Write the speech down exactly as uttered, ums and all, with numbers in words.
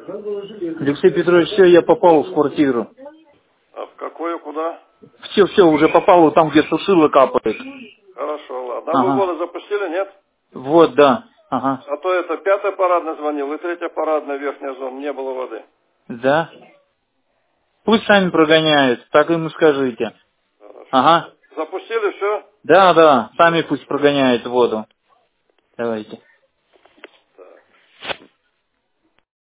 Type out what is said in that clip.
Алексей Петрович, все, я попал в квартиру. А в какую, куда? Все, все, уже попал, вот там, где сушило капает. Хорошо, ладно. А вы Ага. воду запустили, нет? Вот, да. Ага. А то это пятый парадный звонил, и третья парадная верхняя зона, не было воды. Да. Пусть сами прогоняют, так им и скажите. Хорошо. Ага. Запустили все? Да, да, сами пусть прогоняют воду. Давайте.